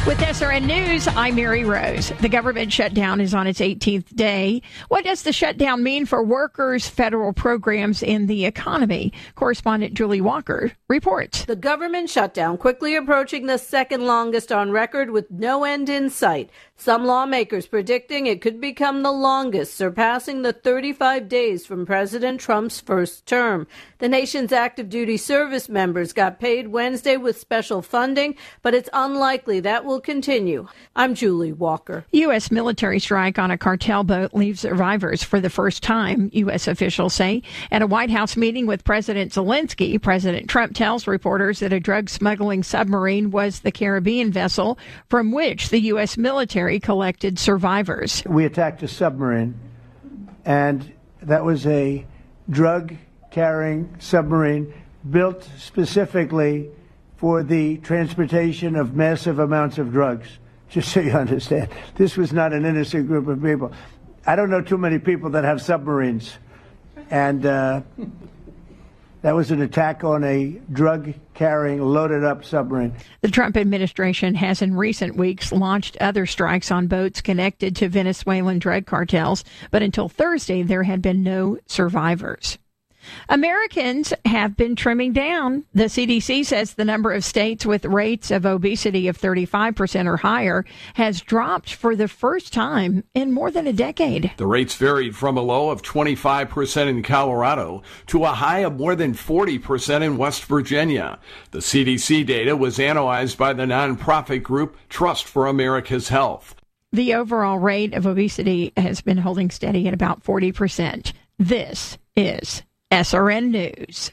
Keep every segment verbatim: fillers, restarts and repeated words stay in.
With S R N News, I'm Mary Rose. The government shutdown is on its eighteenth day. What does the shutdown mean for workers, federal programs, and the economy? Correspondent Julie Walker reports. The government shutdown quickly approaching the second longest on record with no end in sight. Some lawmakers predicting it could become the longest, surpassing the thirty-five days from President Trump's first term. The nation's active duty service members got paid Wednesday with special funding, but it's unlikely that will continue. I'm Julie Walker. U S military strike on a cartel boat leaves survivors for the first time, U S officials say. At a White House meeting with President Zelensky, President Trump tells reporters that a drug smuggling submarine was the Caribbean vessel from which the U S military collected survivors. We attacked a submarine, and that was a drug-carrying submarine built specifically for the transportation of massive amounts of drugs. Just so you understand, this was not an innocent group of people. I don't know too many people that have submarines, and uh, that was an attack on a drug-carrying, loaded-up submarine. The Trump administration has in recent weeks launched other strikes on boats connected to Venezuelan drug cartels, but until Thursday, there had been no survivors. Americans have been trimming down. The C D C says the number of states with rates of obesity of thirty-five percent or higher has dropped for the first time in more than a decade. The rates varied from a low of twenty-five percent in Colorado to a high of more than forty percent in West Virginia. The C D C data was analyzed by the nonprofit group Trust for America's Health. The overall rate of obesity has been holding steady at about forty percent. This is S R N News.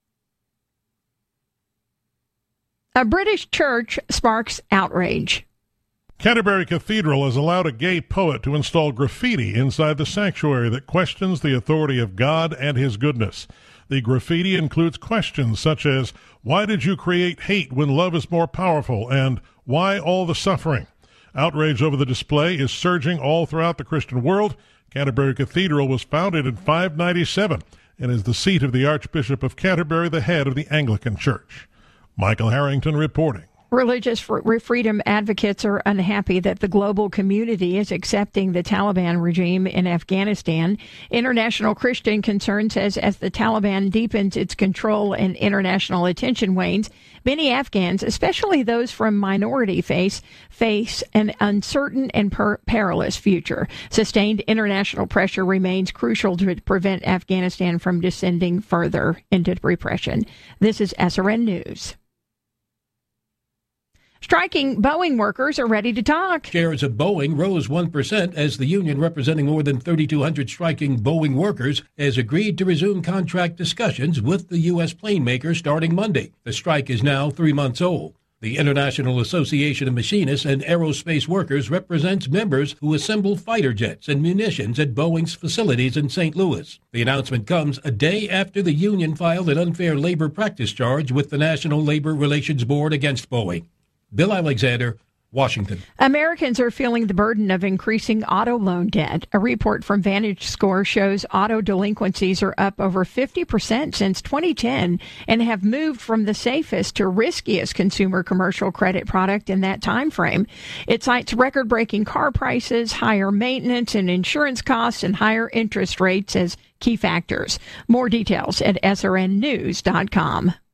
A British church sparks outrage. Canterbury Cathedral has allowed a gay poet to install graffiti inside the sanctuary that questions the authority of God and his goodness. The graffiti includes questions such as, why did you create hate when love is more powerful? And why all the suffering? Outrage over the display is surging all throughout the Christian world. Canterbury Cathedral was founded in five ninety-seven. And is the seat of the Archbishop of Canterbury, the head of the Anglican Church. Michael Harrington reporting. Religious freedom advocates are unhappy that the global community is accepting the Taliban regime in Afghanistan. International Christian Concern says as the Taliban deepens its control and international attention wanes, many Afghans, especially those from minority faiths, face an uncertain and per- perilous future. Sustained international pressure remains crucial to prevent Afghanistan from descending further into repression. This is S R N News. Striking Boeing workers are ready to talk. Shares of Boeing rose one percent as the union representing more than thirty-two hundred striking Boeing workers has agreed to resume contract discussions with the U S plane maker starting Monday. The strike is now three months old. The International Association of Machinists and Aerospace Workers represents members who assemble fighter jets and munitions at Boeing's facilities in Saint Louis. The announcement comes a day after the union filed an unfair labor practice charge with the National Labor Relations Board against Boeing. Bill Alexander, Washington. Americans are feeling the burden of increasing auto loan debt. A report from VantageScore shows auto delinquencies are up over fifty percent since twenty ten and have moved from the safest to riskiest consumer commercial credit product in that time frame. It cites record-breaking car prices, higher maintenance and insurance costs, and higher interest rates as key factors. More details at S R N news dot com.